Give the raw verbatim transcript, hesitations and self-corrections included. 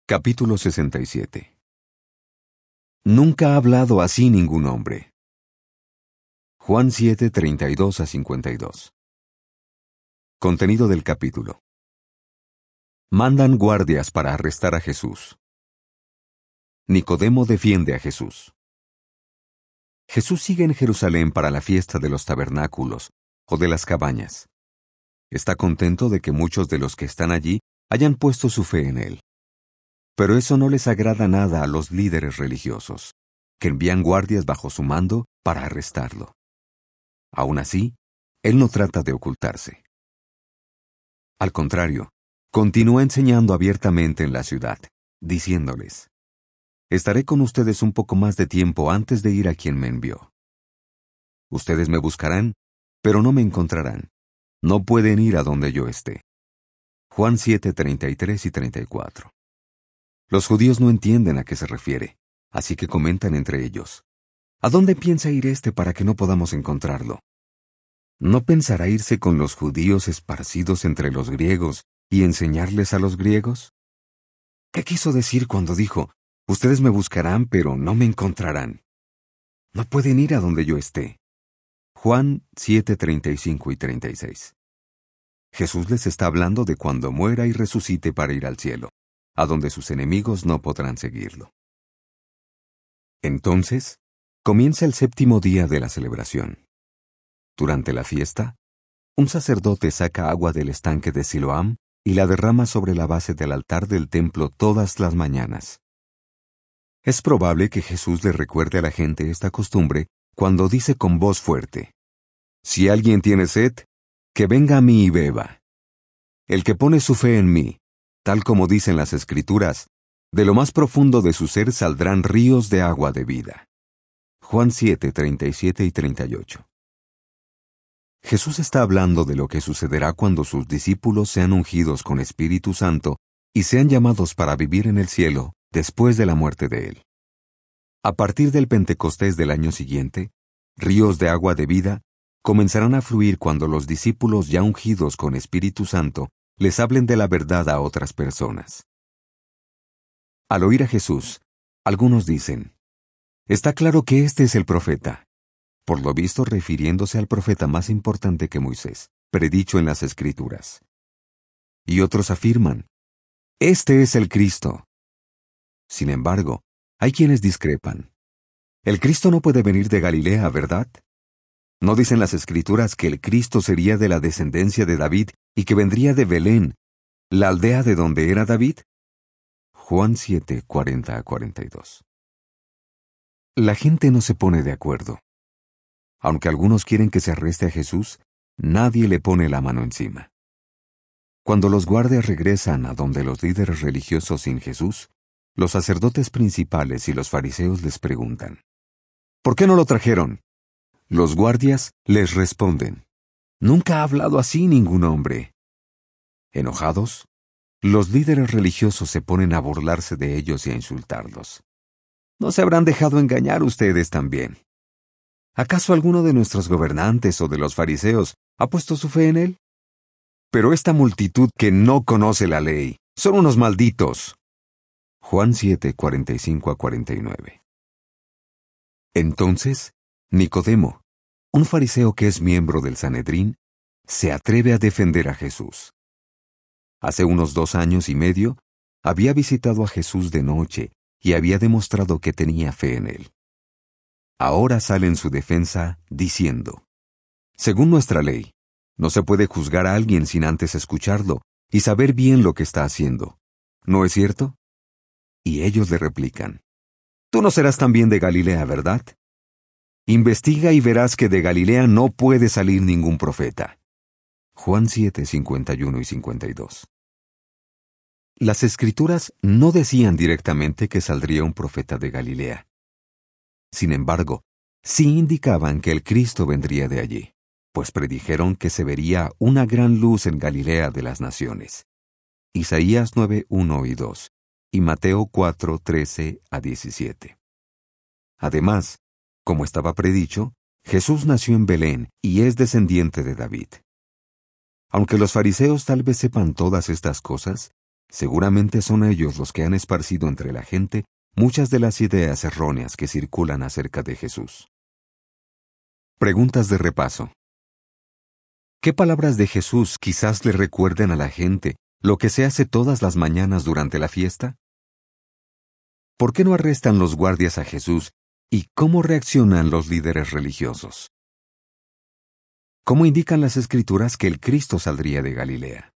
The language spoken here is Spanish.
Capítulo sesenta y siete. Nunca ha hablado así ningún hombre. Juan siete, treinta y dos a cincuenta y dos. Contenido del capítulo. Mandan guardias para arrestar a Jesús. Nicodemo defiende a Jesús. Jesús sigue en Jerusalén para la fiesta de los tabernáculos, o de las cabañas. Está contento de que muchos de los que están allí hayan puesto su fe en él. Pero eso no les agrada nada a los líderes religiosos, que envían guardias bajo su mando para arrestarlo. Aún así, él no trata de ocultarse. Al contrario, continúa enseñando abiertamente en la ciudad, diciéndoles: «Estaré con ustedes un poco más de tiempo antes de ir a quien me envió. Ustedes me buscarán, pero no me encontrarán. No pueden ir a donde yo esté». Juan siete, treinta y tres y treinta y cuatro. Los judíos no entienden a qué se refiere, así que comentan entre ellos: «¿A dónde piensa ir este para que no podamos encontrarlo? ¿No pensará irse con los judíos esparcidos entre los griegos y enseñarles a los griegos? ¿Qué quiso decir cuando dijo: ustedes me buscarán pero no me encontrarán? No pueden ir a donde yo esté». Juan siete, treinta y cinco y treinta y seis. Jesús les está hablando de cuando muera y resucite para ir al cielo, a donde sus enemigos no podrán seguirlo. Entonces, comienza el séptimo día de la celebración. Durante la fiesta, un sacerdote saca agua del estanque de Siloam y la derrama sobre la base del altar del templo todas las mañanas. Es probable que Jesús le recuerde a la gente esta costumbre cuando dice con voz fuerte: «Si alguien tiene sed, que venga a mí y beba. El que pone su fe en mí, tal como dicen las Escrituras, de lo más profundo de su ser saldrán ríos de agua de vida». Juan siete, treinta y siete y treinta y ocho. Jesús está hablando de lo que sucederá cuando sus discípulos sean ungidos con Espíritu Santo y sean llamados para vivir en el cielo después de la muerte de Él. A partir del Pentecostés del año siguiente, ríos de agua de vida comenzarán a fluir cuando los discípulos ya ungidos con Espíritu Santo les hablen de la verdad a otras personas. Al oír a Jesús, algunos dicen: «Está claro que este es el profeta», por lo visto refiriéndose al profeta más importante que Moisés, predicho en las Escrituras. Y otros afirman: «Este es el Cristo». Sin embargo, hay quienes discrepan. El Cristo no puede venir de Galilea, ¿verdad? ¿No dicen las Escrituras que el Cristo sería de la descendencia de David y que vendría de Belén, la aldea de donde era David? Juan siete, cuarenta a cuarenta y dos. La gente no se pone de acuerdo. Aunque algunos quieren que se arreste a Jesús, nadie le pone la mano encima. Cuando los guardias regresan a donde los líderes religiosos sin Jesús, los sacerdotes principales y los fariseos les preguntan: «¿Por qué no lo trajeron?» Los guardias les responden: «Nunca ha hablado así ningún hombre». Enojados, los líderes religiosos se ponen a burlarse de ellos y a insultarlos. ¿No se habrán dejado engañar ustedes también? ¿Acaso alguno de nuestros gobernantes o de los fariseos ha puesto su fe en él? Pero esta multitud que no conoce la ley son unos malditos. Juan siete, cuarenta y cinco a cuarenta y nueve. Entonces, Nicodemo, un fariseo que es miembro del Sanedrín, se atreve a defender a Jesús. Hace unos dos años y medio, había visitado a Jesús de noche y había demostrado que tenía fe en él. Ahora sale en su defensa diciendo: «Según nuestra ley, no se puede juzgar a alguien sin antes escucharlo y saber bien lo que está haciendo. ¿No es cierto?» Y ellos le replican: «Tú no serás también de Galilea, ¿verdad? Investiga y verás que de Galilea no puede salir ningún profeta». Juan siete, cincuenta y uno y cincuenta y dos. Las Escrituras no decían directamente que saldría un profeta de Galilea. Sin embargo, sí indicaban que el Cristo vendría de allí, pues predijeron que se vería una gran luz en Galilea de las naciones. Isaías nueve, uno y dos, y Mateo cuatro, trece a diecisiete. Además, como estaba predicho, Jesús nació en Belén y es descendiente de David. Aunque los fariseos tal vez sepan todas estas cosas, Seguramente son ellos los que han esparcido entre la gente muchas de las ideas erróneas que circulan acerca de Jesús. Preguntas de repaso. ¿Qué palabras de Jesús quizás le recuerden a la gente lo que se hace todas las mañanas durante la fiesta? ¿Por qué no arrestan los guardias a Jesús y cómo reaccionan los líderes religiosos? ¿Cómo indican las Escrituras que el Cristo saldría de Galilea?